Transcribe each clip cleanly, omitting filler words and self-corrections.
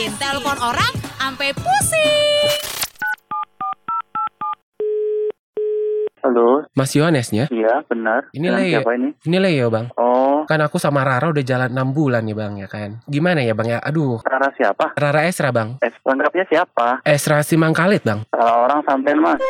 bikin telepon orang ampe pusing. Halo, Mas Yohanesnya? iya benar. Ini Dengan Leo. siapa ini? Ini Leo, Bang. Oh, Kan aku sama Rara udah jalan 6 bulan nih, Bang, ya kan. Gimana ya, Bang, ya? Aduh, Rara siapa? Rara Esra, Bang. Lengkapnya siapa? Esra Simangkalit, Bang. Salah orang sampean mas.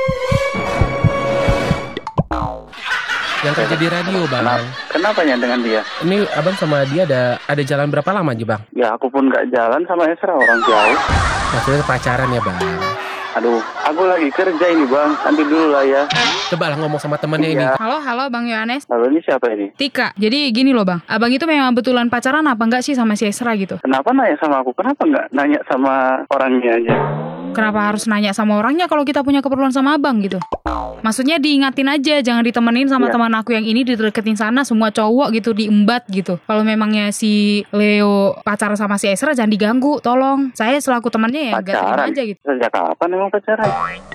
Yang kerja di radio, Bang. Kenapa ya dengan dia? Ini Abang sama dia ada jalan berapa lama aja, Bang? Ya aku pun gak jalan sama Esra, orang jauh. Maksudnya pacaran ya, Bang. Aduh, aku lagi kerja ini bang. Nanti dulu lah ya. Coba lah ngomong sama temennya ini. Iya. Halo Bang Yohanes. Halo, ini siapa ini? Tika, jadi gini loh Bang, Abang itu memang betulan pacaran apa enggak sih sama si Esra gitu? Kenapa nanya sama aku? Kenapa nggak nanya sama orangnya aja? Kenapa harus nanya sama orangnya kalau kita punya keperluan sama Abang gitu? Maksudnya diingatin aja, jangan ditemenin sama Iya. teman aku yang ini dideketin sana, semua cowok gitu, diembat gitu. Kalau memangnya si Leo pacaran sama si Esra, jangan diganggu, tolong. Saya selaku temannya ya gak terima Pacaran? aja gitu. Sejak kapan emang pacaran?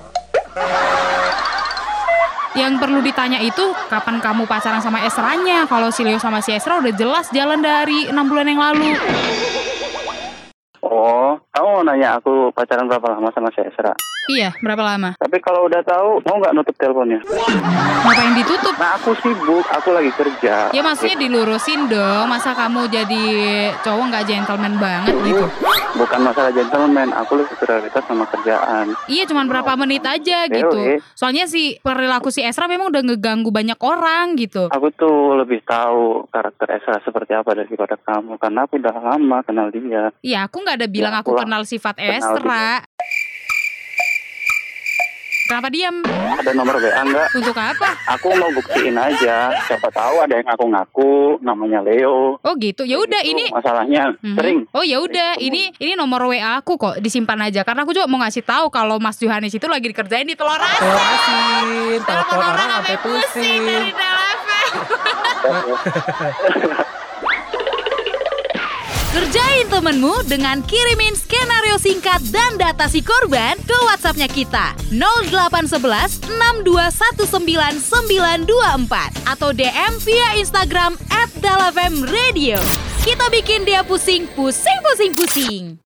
Yang perlu ditanya itu, kapan kamu pacaran sama Esranya? Kalau si Leo sama si Esra udah jelas jalan dari 6 bulan yang lalu. Oh, kamu mau nanya aku pacaran berapa lama sama si Esra? Iya, berapa lama? Tapi kalau udah tahu, mau nggak nutup teleponnya? Ngapain ditutup? Nah, aku sibuk, aku lagi kerja. Ya maksudnya dilurusin dong. Masa kamu jadi cowok gak gentleman banget gitu? Bukan masalah gentleman, aku lebih prioritas sama kerjaan. Iya, cuman berapa menit aja gitu. Soalnya si perilaku si Esra memang udah ngeganggu banyak orang gitu. Aku tuh lebih tahu karakter Esra seperti apa daripada kamu, karena aku udah lama kenal dia. Iya, aku gak ada bilang Ya, aku aku kenal sifat kenal Esra. Kenapa diam? Ada nomor WA nggak? Untuk apa? Aku mau buktiin aja. Siapa tahu ada yang ngaku-ngaku namanya Leo. Oh gitu. Ya udah Itu ini. masalahnya sering. Oh ya udah, ini nomor WA aku kok, disimpan aja karena aku juga mau ngasih tahu kalau Mas Yohanes itu lagi dikerjain di Telur Asin. Telur asin, telepon orang sampai pusing. dari telepon. Kerjain temenmu dengan kirimin skenario singkat dan data si korban ke WhatsApp-nya kita 0811 6219924 atau DM via Instagram @dalafmradio. Kita bikin dia pusing.